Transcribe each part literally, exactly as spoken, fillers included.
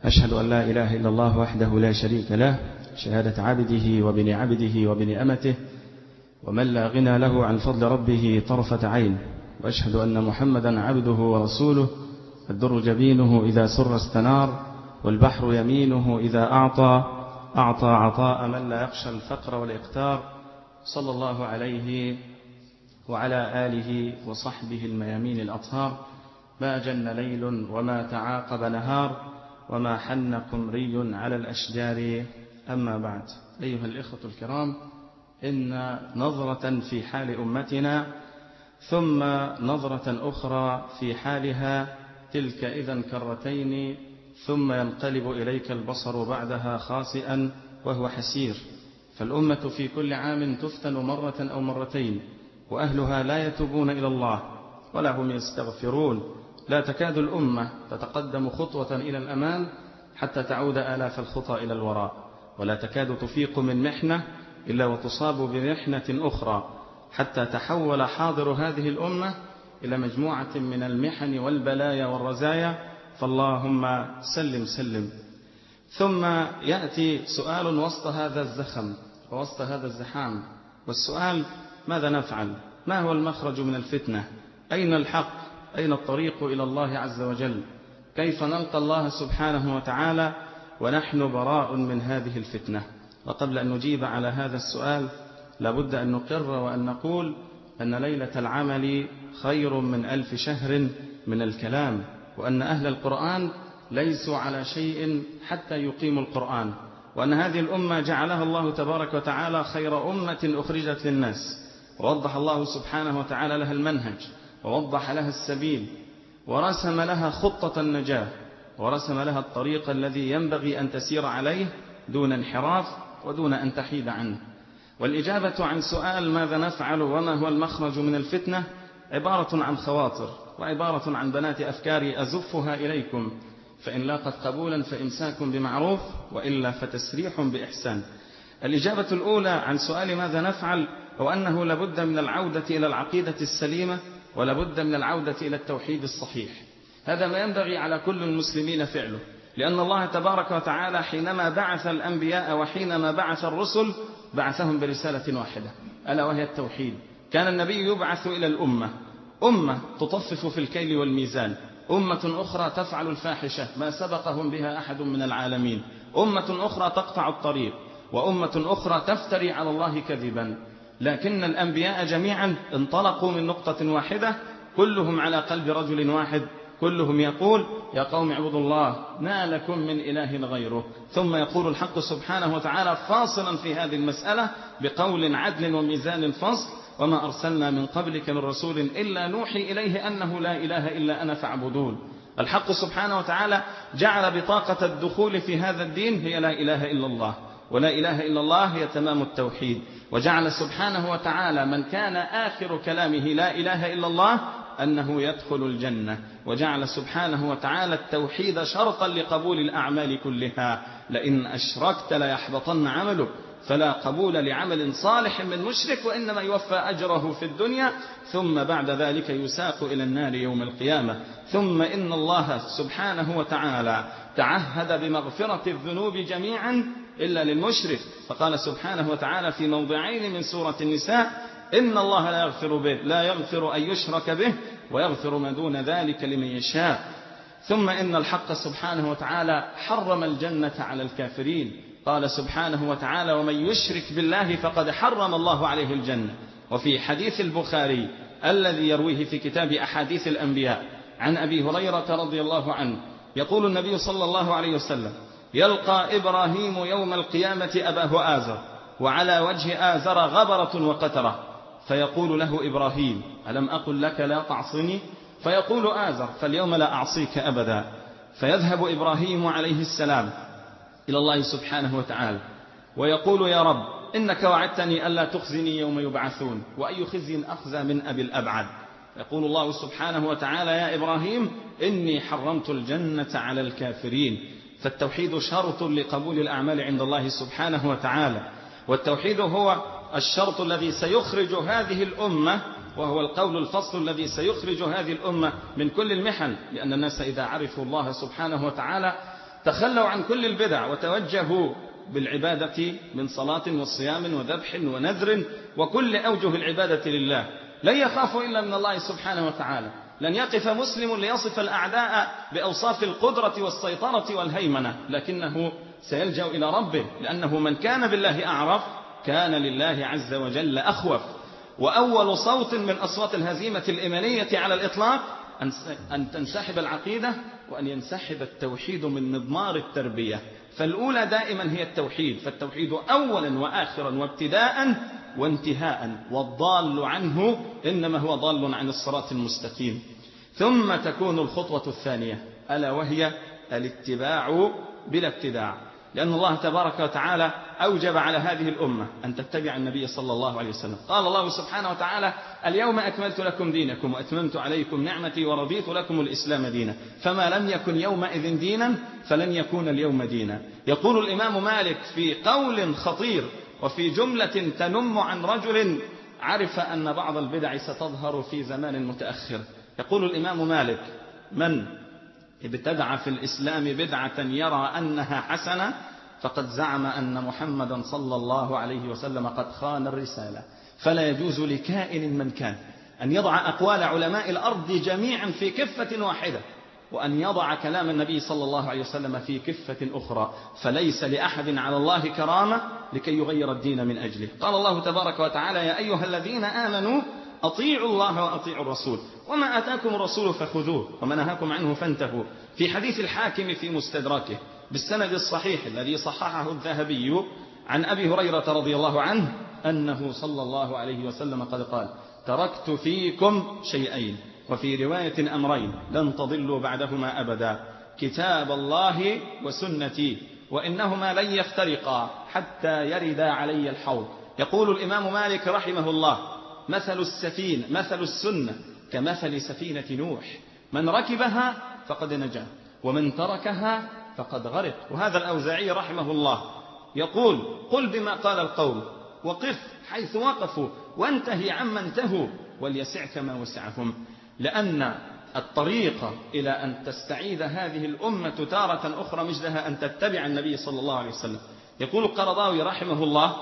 أشهد أن لا إله إلا الله وحده لا شريك له شهادة عبده وبن عبده وبن أمته ومن لا غنى له عن فضل ربه طرفة عين، وأشهد أن محمدا عبده ورسوله الدر جبينه إذا سر استنار، والبحر يمينه إذا أعطى أعطى عطاء من لا يخشى الفقر والإقتار، صلى الله عليه وعلى آله وصحبه الميامين الأطهار. ما جن ليل وما تعاقب نهار وما حن قمري على الأشجار. أما بعد، أيها الإخوة الكرام، إن نظرة في حال أمتنا ثم نظرة أخرى في حالها تلك إذن كرتين، ثم ينقلب إليك البصر بعدها خاسئا وهو حسير. فالأمة في كل عام تفتن مرة أو مرتين، وأهلها لا يتوبون إلى الله ولا هم يستغفرون. لا تكاد الأمة تتقدم خطوة إلى الأمام حتى تعود آلاف الخطى إلى الوراء، ولا تكاد تفيق من محنة إلا وتصاب بمحنة أخرى، حتى تحول حاضر هذه الأمة إلى مجموعة من المحن والبلايا والرزايا، فاللهم سلم سلم. ثم يأتي سؤال وسط هذا الزخم ووسط هذا الزحام، والسؤال: ماذا نفعل؟ ما هو المخرج من الفتنة؟ أين الحق؟ أين الطريق إلى الله عز وجل؟ كيف نلقى الله سبحانه وتعالى ونحن براء من هذه الفتنة؟ وقبل أن نجيب على هذا السؤال لابد أن نقر وأن نقول أن ليلة العمل خير من ألف شهر من الكلام، وأن أهل القرآن ليسوا على شيء حتى يقيموا القرآن، وأن هذه الأمة جعلها الله تبارك وتعالى خير أمة أخرجت للناس، ووضح الله سبحانه وتعالى لها المنهج، ووضح لها السبيل، ورسم لها خطة النجاة، ورسم لها الطريق الذي ينبغي أن تسير عليه دون انحراف ودون أن تحيد عنه. والإجابة عن سؤال ماذا نفعل وما هو المخرج من الفتنة عبارة عن خواطر، وعبارة عن بنات أفكاري أزفها إليكم، فإن لاقت قبولا فإمساك بمعروف، وإلا فتسريح بإحسان. الإجابة الأولى عن سؤال ماذا نفعل هو أنه لابد من العودة إلى العقيدة السليمة، ولابد من العودة إلى التوحيد الصحيح. هذا ما ينبغي على كل المسلمين فعله، لأن الله تبارك وتعالى حينما بعث الأنبياء وحينما بعث الرسل بعثهم برسالة واحدة، ألا وهي التوحيد. كان النبي يبعث إلى الأمة، أمة تطفف في الكيل والميزان، أمة أخرى تفعل الفاحشة ما سبقهم بها أحد من العالمين، أمة أخرى تقطع الطريق، وأمة أخرى تفتري على الله كذبا. لكن الأنبياء جميعا انطلقوا من نقطة واحدة، كلهم على قلب رجل واحد، كلهم يقول: يا قوم اعبدوا الله ما لكم من إله غيره. ثم يقول الحق سبحانه وتعالى فاصلا في هذه المسألة بقول عدل وميزان فصل: وما أرسلنا من قبلك من رسول إلا نوحي إليه أنه لا إله إلا أنا فاعبدون. الحق سبحانه وتعالى جعل بطاقة الدخول في هذا الدين هي لا إله إلا الله، ولا إله إلا الله هي تمام التوحيد. وجعل سبحانه وتعالى من كان آخر كلامه لا إله إلا الله أنه يدخل الجنة، وجعل سبحانه وتعالى التوحيد شرطا لقبول الأعمال كلها. لئن أشركت ليحبطن عملك، فلا قبول لعمل صالح من مشرك، وإنما يوفى أجره في الدنيا ثم بعد ذلك يساق إلى النار يوم القيامة. ثم إن الله سبحانه وتعالى تعهد بمغفرة الذنوب جميعا إلا للمشرك، فقال سبحانه وتعالى في موضعين من سورة النساء: إن الله لا يغفر به لا يغفر أن يشرك به ويغفر ما دون ذلك لمن يشاء. ثم إن الحق سبحانه وتعالى حرم الجنة على الكافرين، قال سبحانه وتعالى: ومن يشرك بالله فقد حرم الله عليه الجنة. وفي حديث البخاري الذي يرويه في كتاب أحاديث الأنبياء عن أبي هريرة رضي الله عنه يقول النبي صلى الله عليه وسلم: يلقى إبراهيم يوم القيامة أباه آزر، وعلى وجه آزر غبرة وقترة، فيقول له إبراهيم: ألم أقل لك لا تعصني؟ فيقول آزر: فاليوم لا أعصيك أبدا. فيذهب إبراهيم عليه السلام إلى الله سبحانه وتعالى ويقول: يا رب إنك وعدتني ألا تخزني يوم يبعثون، وأي خزي أخزى من أبي الأبعد. يقول الله سبحانه وتعالى: يا إبراهيم إني حرمت الجنة على الكافرين. فالتوحيد شرط لقبول الأعمال عند الله سبحانه وتعالى، والتوحيد هو الشرط الذي سيخرج هذه الأمة، وهو القول الفصل الذي سيخرج هذه الأمة من كل المحن، لأن الناس إذا عرفوا الله سبحانه وتعالى تخلوا عن كل البدع وتوجهوا بالعبادة من صلاة وصيام وذبح ونذر وكل أوجه العبادة لله، لن يخافوا إلا من الله سبحانه وتعالى. لن يقف مسلم ليصف الأعداء بأوصاف القدرة والسيطرة والهيمنة، لكنه سيلجأ إلى ربه، لأنه من كان بالله أعرف كان لله عز وجل أخوف. وأول صوت من أصوات الهزيمة الإيمانية على الإطلاق أن تنسحب العقيدة وأن ينسحب التوحيد من مضمار التربية. فالأولى دائما هي التوحيد، فالتوحيد أولا وآخرا وابتداء وانتهاء، والضال عنه إنما هو ضال عن الصراط المستقيم. ثم تكون الخطوة الثانية ألا وهي الاتباع بلا ابتداع، لأن الله تبارك وتعالى أوجب على هذه الأمة أن تتبع النبي صلى الله عليه وسلم. قال الله سبحانه وتعالى: اليوم أكملت لكم دينكم وأتممت عليكم نعمتي ورضيت لكم الإسلام دينا، فما لم يكن يومئذ دينا فلن يكون اليوم دينا. يقول الإمام مالك في قول خطير وفي جملة تنم عن رجل عرف أن بعض البدع ستظهر في زمان متأخر. يقول الإمام مالك: من ابتدع في الإسلام بدعة يرى أنها حسنة فقد زعم أن محمدا صلى الله عليه وسلم قد خان الرسالة. فلا يجوز لكائن من كان أن يضع أقوال علماء الأرض جميعا في كفة واحدة، وأن يضع كلام النبي صلى الله عليه وسلم في كفة أخرى. فليس لأحد على الله كرامة لكي يغير الدين من أجله. قال الله تبارك وتعالى: يا أيها الذين آمنوا أطيعوا الله وأطيعوا الرسول وما آتاكم الرسول فخذوه وما نهاكم عنه فانتهوا. في حديث الحاكم في مستدركه بالسند الصحيح الذي صححه الذهبي عن أبي هريرة رضي الله عنه أنه صلى الله عليه وسلم قد قال: تركت فيكم شيئين، وفي رواية أمرين لن تضلوا بعدهما أبدا، كتاب الله وسنتي، وإنهما لن يفترقا حتى يردا علي الحوض. يقول الإمام مالك رحمه الله: مثل السفينة مثل السنة كمثل سفينة نوح، من ركبها فقد نجا ومن تركها فقد غرق. وهذا الأوزاعي رحمه الله يقول: قل بما قال القوم وقف حيث وقفوا وانتهي عما انتهوا وليسعك ما وسعهم. لأن الطريق إلى أن تستعيد هذه الأمة تارة أخرى مجدها أن تتبع النبي صلى الله عليه وسلم. يقول القرضاوي رحمه الله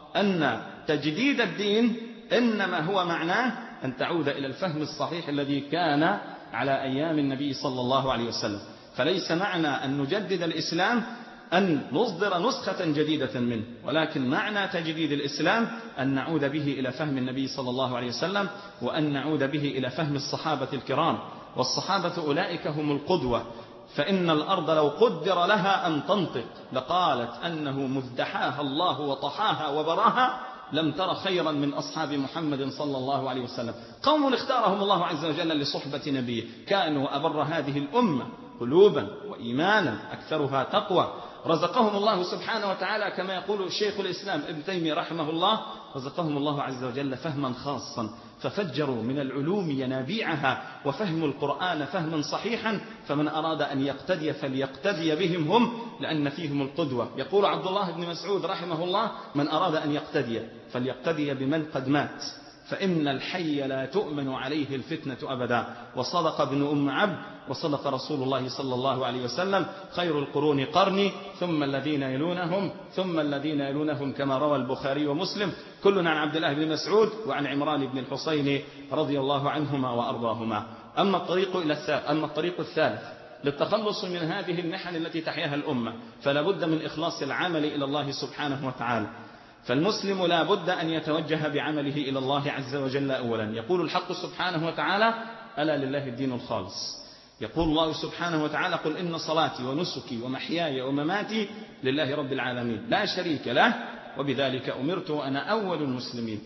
أن تجديد الدين إنما هو معناه أن تعود إلى الفهم الصحيح الذي كان على أيام النبي صلى الله عليه وسلم. فليس معنى أن نجدد الإسلام أن نصدر نسخة جديدة منه، ولكن معنى تجديد الإسلام أن نعود به إلى فهم النبي صلى الله عليه وسلم، وأن نعود به إلى فهم الصحابة الكرام. والصحابة أولئك هم القدوة، فإن الأرض لو قدر لها أن تنطق لقالت أنه مزدحاها الله وطحاها وبراها لم تر خيرا من أصحاب محمد صلى الله عليه وسلم. قوم اختارهم الله عز وجل لصحبة نبيه، كانوا أبر هذه الأمة قلوبا وإيمانا أكثرها تقوى. رزقهم الله سبحانه وتعالى كما يقول شيخ الإسلام ابن تيمية رحمه الله: رزقهم الله عز وجل فهما خاصا ففجروا من العلوم ينابيعها، وفهموا القرآن فهما صحيحا، فمن أراد أن يقتدي فليقتدي بهم هم، لأن فيهم القدوة. يقول عبد الله بن مسعود رحمه الله: من أراد أن يقتدي فليقتدي بمن قد مات، فإن الحي لا تؤمن عليه الفتنة أبدا. وصدق ابن أم عبد وصدق رسول الله صلى الله عليه وسلم: خير القرون قرني ثم الذين يلونهم ثم الذين يلونهم، كما روى البخاري ومسلم كلنا عن عبد الله بن مسعود وعن عمران بن الحصين رضي الله عنهما وأرضاهما. أما الطريق إلى الثالث أما الطريق الثالث للتخلص من هذه المحن التي تحياها الأمة، فلا بد من إخلاص العمل إلى الله سبحانه وتعالى. فالمسلم لا بد أن يتوجه بعمله إلى الله عز وجل أولا. يقول الحق سبحانه وتعالى: ألا لله الدين الخالص. يقول الله سبحانه وتعالى: قل إن صلاتي ونسكي ومحياي ومماتي لله رب العالمين لا شريك له وبذلك أمرت وأنا أول المسلمين.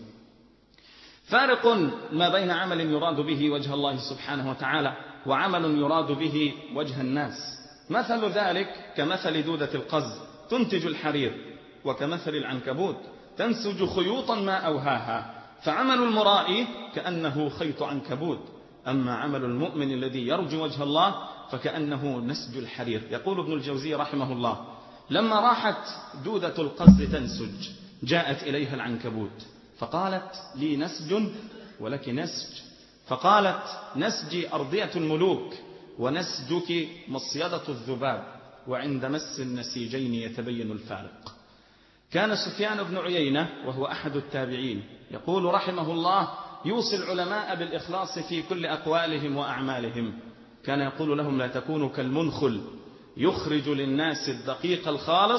فارق ما بين عمل يراد به وجه الله سبحانه وتعالى وعمل يراد به وجه الناس. مثل ذلك كمثل دودة القز تنتج الحرير، وكمثل العنكبوت تنسج خيوطا ما أوهاها. فعمل المرائي كأنه خيط عنكبوت، أما عمل المؤمن الذي يرجو وجه الله فكأنه نسج الحرير. يقول ابن الجوزي رحمه الله: لما راحت دودة القز تنسج جاءت إليها العنكبوت فقالت: لي نسج ولك نسج. فقالت: نسجي أرضية الملوك ونسجك مصيدة الذباب. وعند مس النسيجين يتبين الفارق. كان سفيان بن عيينة وهو أحد التابعين يقول رحمه الله: يوصي العلماء بالإخلاص في كل أقوالهم وأعمالهم. كان يقول لهم: لا تكونوا كالمنخل يخرج للناس الدقيق الخالص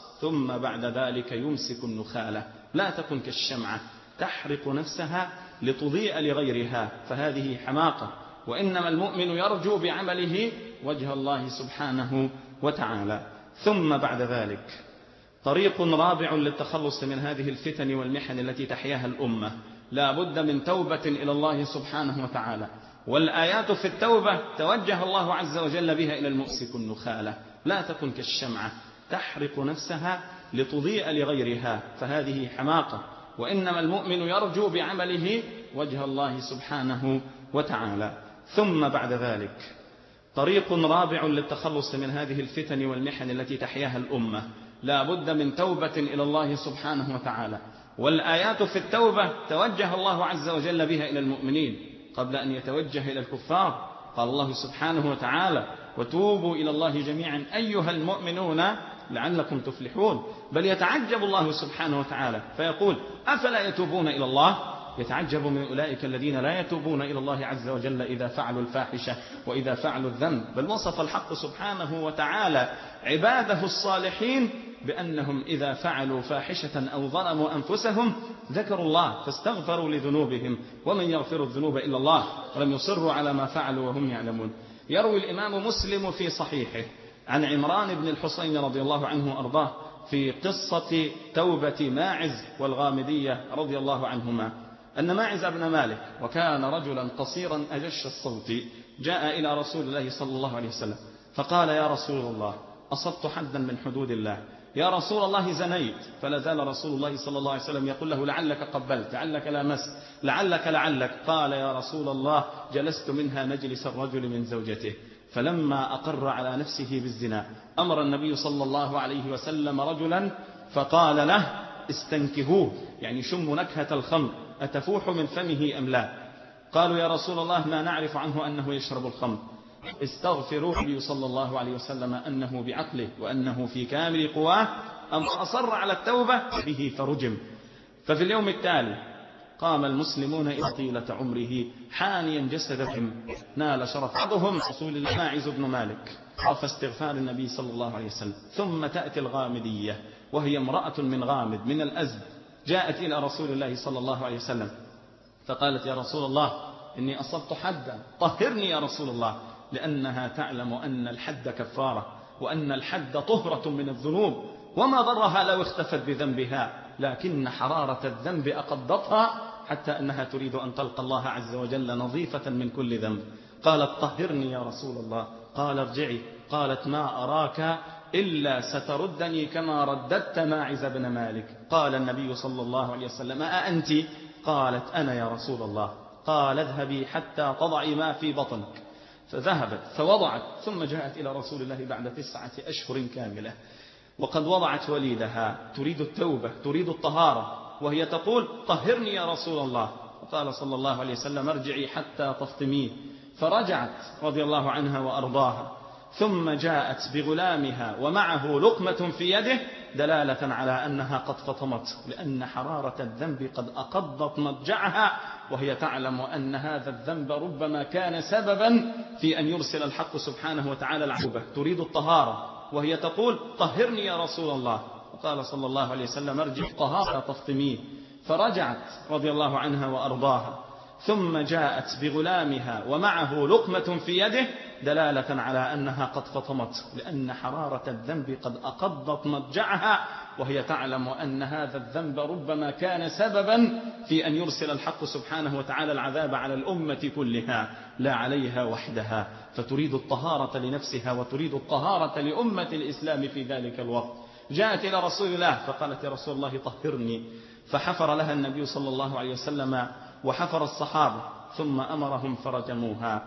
ثم بعد ذلك يمسك النخالة. لا تكن كالشمعة تحرق نفسها لتضيء لغيرها، فهذه حماقة، وإنما المؤمن يرجو بعمله وجه الله سبحانه وتعالى. ثم بعد ذلك طريق رابع للتخلص من هذه الفتن والمحن التي تحياها الأمة: لا بد من توبة إلى الله سبحانه وتعالى، والآيات في التوبة توجه الله عز وجل بها إلى المؤسك النخالة. لا تكن كالشمعة تحرق نفسها لتضيء لغيرها، فهذه حماقة، وإنما المؤمن يرجو بعمله وجه الله سبحانه وتعالى. ثم بعد ذلك طريق رابع للتخلص من هذه الفتن والمحن التي تحياها الأمة: لا بد من توبة إلى الله سبحانه وتعالى، والآيات في التوبة توجه الله عز وجل بها إلى المؤمنين قبل أن يتوجه إلى الكفار. قال الله سبحانه وتعالى: وتوبوا إلى الله جميعا أيها المؤمنون لعلكم تفلحون. بل يتعجب الله سبحانه وتعالى فيقول: أفلا يتوبون إلى الله؟ يتعجب من أولئك الذين لا يتوبون إلى الله عز وجل إذا فعلوا الفاحشة وإذا فعلوا الذنب. بل وصف الحق سبحانه وتعالى عباده الصالحين بأنهم إذا فعلوا فاحشة أو ظلموا أنفسهم ذكروا الله فاستغفروا لذنوبهم ومن يغفر الذنوب إلا الله ولم يصروا على ما فعلوا وهم يعلمون. يروي الإمام مسلم في صحيحه عن عمران بن الحصين رضي الله عنه وأرضاه في قصة توبة ماعز والغامدية رضي الله عنهما أن ماعز بن مالك وكان رجلا قصيرا أجش الصوت جاء إلى رسول الله صلى الله عليه وسلم فقال: يا رسول الله، أصبت حدا من حدود الله. يا رسول الله، زنيت. فلا زال رسول الله صلى الله عليه وسلم يقول له: لعلك قبلت، لعلك لامست، لعلك لعلك. قال: يا رسول الله، جلست منها مجلس الرجل من زوجته. فلما أقر على نفسه بالزنا أمر النبي صلى الله عليه وسلم رجلا فقال له: استنكهوه، يعني شم نكهة الخمر، أتفوح من فمه أم لا؟ قالوا: يا رسول الله، ما نعرف عنه أنه يشرب الخمر. استغفروا النبي صلى الله عليه وسلم أنه بعقله وأنه في كامل قواه، أم أصر على التوبة به فرجم. ففي اليوم التالي قام المسلمون إلى طيلة عمره حانيا جسدهم نال شرف بعضهم رسول الله ماعز بن مالك عرف استغفار النبي صلى الله عليه وسلم. ثم تأتي الغامدية وهي امرأة من غامد من الأزد، جاءت إلى رسول الله صلى الله عليه وسلم فقالت: يا رسول الله، إني أصبت حدا، طهرني يا رسول الله، لأنها تعلم أن الحد كفارة وأن الحد طهرة من الذنوب، وما ضرها لو اختفت بذنبها، لكن حرارة الذنب أقضتها حتى أنها تريد أن تلقى الله عز وجل نظيفة من كل ذنب. قالت: طهرني يا رسول الله. قال: ارجعي. قالت: ما أراك إلا ستردني كما رددت ماعز بن مالك. قال النبي صلى الله عليه وسلم: أأنت؟ قالت: أنا يا رسول الله. قال: اذهبي حتى تضعي ما في بطنك. فذهبت فوضعت، ثم جاءت إلى رسول الله بعد تسعة أشهر كاملة وقد وضعت وليدها، تريد التوبة، تريد الطهارة، وهي تقول: طهرني يا رسول الله. وقال صلى الله عليه وسلم: ارجعي حتى تفطميه. فرجعت رضي الله عنها وأرضاها، ثم جاءت بغلامها ومعه لقمة في يده دلالة على أنها قد فطمت، لأن حرارة الذنب قد أقضت مضجعها، وهي تعلم أن هذا الذنب ربما كان سببا في أن يرسل الحق سبحانه وتعالى العقوبة. تريد الطهارة وهي تقول: طهرني يا رسول الله. وقال صلى الله عليه وسلم: ارجع طهارة تفطميه. فرجعت رضي الله عنها وأرضاها، ثم جاءت بغلامها ومعه لقمة في يده دلالة على أنها قد فطمت، لأن حرارة الذنب قد أقضت مضجعها، وهي تعلم أن هذا الذنب ربما كان سببا في أن يرسل الحق سبحانه وتعالى العذاب على الأمة كلها لا عليها وحدها. فتريد الطهارة لنفسها وتريد الطهارة لأمة الإسلام في ذلك الوقت. جاءت إلى رسول الله فقالت: يا رسول الله، طهرني. فحفر لها النبي صلى الله عليه وسلم وحفر الصحابة، ثم أمرهم فرجموها.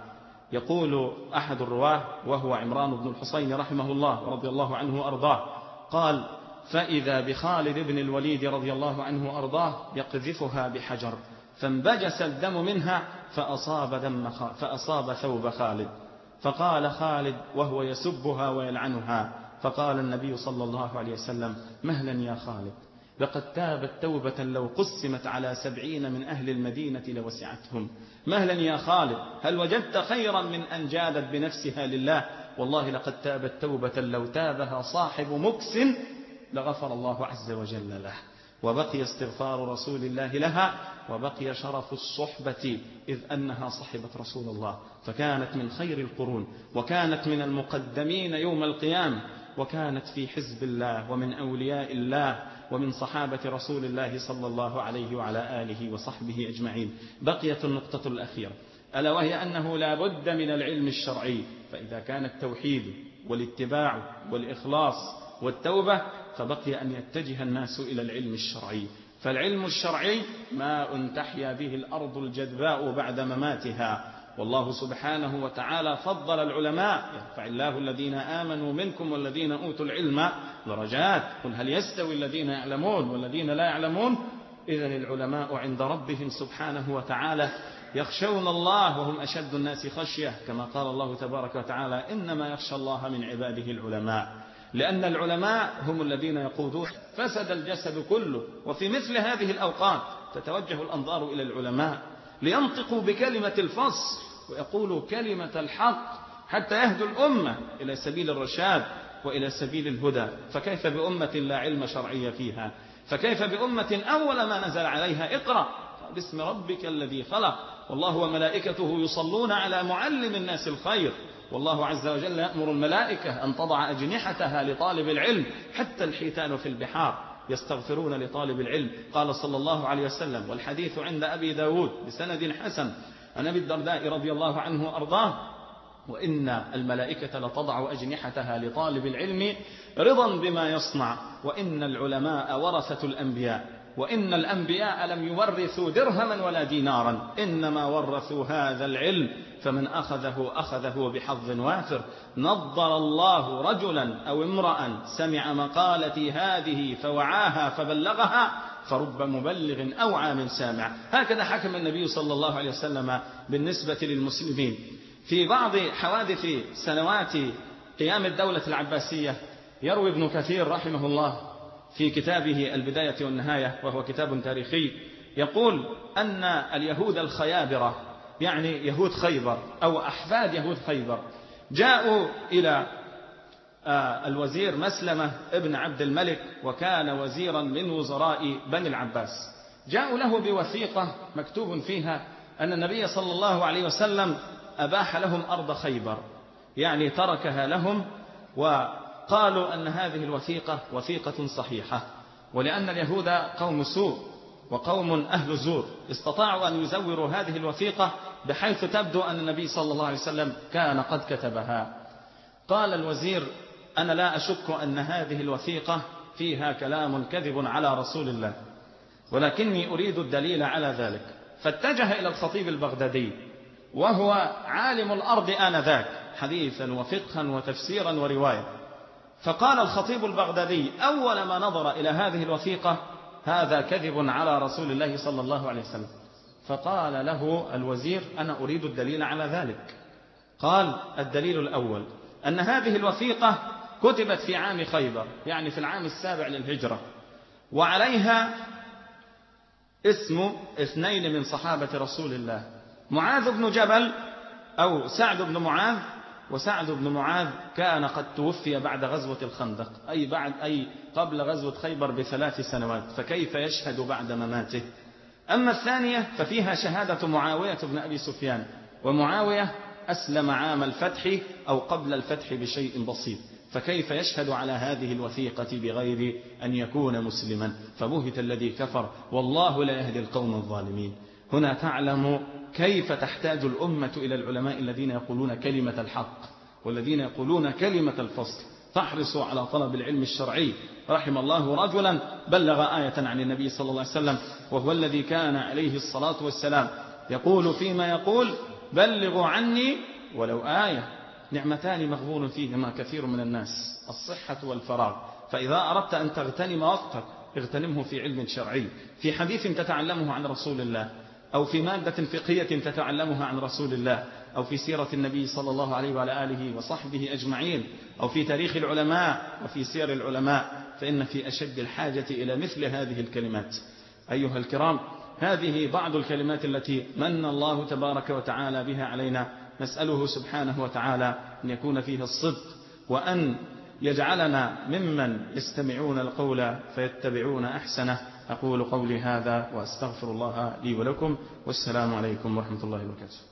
يقول أحد الرواه وهو عمران بن الحصين رحمه الله رضي الله عنه وأرضاه قال: فإذا بخالد بن الوليد رضي الله عنه وأرضاه يقذفها بحجر، فانبجس الدم منها فأصاب, دم فأصاب ثوب خالد. فقال خالد وهو يسبها ويلعنها: فقال النبي صلى الله عليه وسلم: مهلا يا خالد، لقد تابت توبة لو قسمت على سبعين من أهل المدينة لوسعتهم. مهلا يا خالد، هل وجدت خيرا من أن جادت بنفسها لله؟ والله لقد تابت توبة لو تابها صاحب مكس لغفر الله عز وجل له. وبقي استغفار رسول الله لها، وبقي شرف الصحبة إذ أنها صحبت رسول الله، فكانت من خير القرون، وكانت من المقدمين يوم القيامة، وكانت في حزب الله ومن أولياء الله ومن صحابة رسول الله صلى الله عليه وعلى آله وصحبه أجمعين. بقيت النقطة الأخيرة، ألا وهي أنه لا بد من العلم الشرعي. فإذا كان التوحيد والاتباع والإخلاص والتوبة، فبقي أن يتجه الناس إلى العلم الشرعي. فالعلم الشرعي ماء تحيا به الأرض الجدباء بعد مماتها. والله سبحانه وتعالى فضل العلماء: يرفع الله الذين آمنوا منكم والذين أوتوا العلم درجات، قل هل يستوي الذين يعلمون والذين لا يعلمون؟ إذن العلماء عند ربهم سبحانه وتعالى يخشون الله وهم أشد الناس خشية، كما قال الله تبارك وتعالى: إنما يخشى الله من عباده العلماء. لأن العلماء هم الذين يقودون فسد الجسد كله. وفي مثل هذه الأوقات تتوجه الأنظار إلى العلماء لينطقوا بكلمة الفصل ويقولوا كلمة الحق حتى يهدوا الأمة إلى سبيل الرشاد وإلى سبيل الهدى. فكيف بأمة لا علم شرعي فيها؟ فكيف بأمة أول ما نزل عليها اقرأ باسم ربك الذي خلق، والله وملائكته يصلون على معلم الناس الخير. والله عز وجل يأمر الملائكة أن تضع أجنحتها لطالب العلم، حتى الحيتان في البحار يستغفرون لطالب العلم. قال صلى الله عليه وسلم، والحديث عند أبي داود بسند حسن عن أبي الدرداء رضي الله عنه أرضاه: وإن الملائكة لتضع أجنحتها لطالب العلم رضا بما يصنع، وإن العلماء ورثة الأنبياء، وإن الأنبياء لم يورثوا درهما ولا دينارا، إنما ورثوا هذا العلم، فمن أخذه أخذه بحظ وافر. نضر الله رجلا أو امرأ سمع مقالتي هذه فوعاها فبلغها، فرب مبلغ أوعى من سامع. هكذا حكم النبي صلى الله عليه وسلم بالنسبة للمسلمين. في بعض حوادث سنوات قيام الدولة العباسية يروي ابن كثير رحمه الله في كتابه البداية والنهاية، وهو كتاب تاريخي، يقول أن اليهود الخيابرة، يعني يهود خيبر أو أحفاد يهود خيبر، جاءوا إلى الوزير مسلمة ابن عبد الملك، وكان وزيرا من وزراء بني العباس. جاءوا له بوثيقة مكتوب فيها أن النبي صلى الله عليه وسلم أباح لهم أرض خيبر، يعني تركها لهم، وقالوا أن هذه الوثيقة وثيقة صحيحة، ولأن اليهود قوم سوء وقوم أهل زور استطاعوا أن يزوروا هذه الوثيقة بحيث تبدو أن النبي صلى الله عليه وسلم كان قد كتبها. قال الوزير: أنا لا أشك أن هذه الوثيقة فيها كلام كذب على رسول الله، ولكني أريد الدليل على ذلك. فاتجه إلى الخطيب البغدادي، وهو عالم الأرض آنذاك حديثا وفقها وتفسيرا ورواية. فقال الخطيب البغدادي أول ما نظر إلى هذه الوثيقة: هذا كذب على رسول الله صلى الله عليه وسلم. فقال له الوزير: أنا أريد الدليل على ذلك. قال: الدليل الأول أن هذه الوثيقة كتبت في عام خيبر، يعني في العام السابع للهجرة، وعليها اسم اثنين من صحابة رسول الله، معاذ بن جبل أو سعد بن معاذ. وسعد بن معاذ كان قد توفي بعد غزوة الخندق، أي بعد أي قبل غزوة خيبر بثلاث سنوات، فكيف يشهد بعد مماته؟ أما الثانية ففيها شهادة معاوية بن أبي سفيان، ومعاوية أسلم عام الفتح أو قبل الفتح بشيء بسيط، فكيف يشهد على هذه الوثيقة بغير أن يكون مسلما؟ فبهت الذي كفر، والله لا يهدي القوم الظالمين. هنا تعلم كيف تحتاج الأمة إلى العلماء الذين يقولون كلمة الحق والذين يقولون كلمة الفصل. فاحرصوا على طلب العلم الشرعي. رحم الله رجلا بلغ آية عن النبي صلى الله عليه وسلم، وهو الذي كان عليه الصلاة والسلام يقول فيما يقول: بلغوا عني ولو آية. نعمتان مغبون فيهما كثير من الناس: الصحة والفراغ. فإذا أردت أن تغتنم وقتك اغتنمه في علم شرعي، في حديث تتعلمه عن رسول الله، أو في مادة فقهية تتعلمها عن رسول الله، أو في سيرة النبي صلى الله عليه وعلى آله وصحبه أجمعين، أو في تاريخ العلماء وفي سير العلماء، فإن في أشد الحاجة إلى مثل هذه الكلمات. أيها الكرام، هذه بعض الكلمات التي من الله تبارك وتعالى بها علينا، نسأله سبحانه وتعالى أن يكون فيها الصدق، وأن يجعلنا ممن يستمعون القول فيتبعون أحسنه. أقول قولي هذا وأستغفر الله لي ولكم، والسلام عليكم ورحمة الله وبركاته.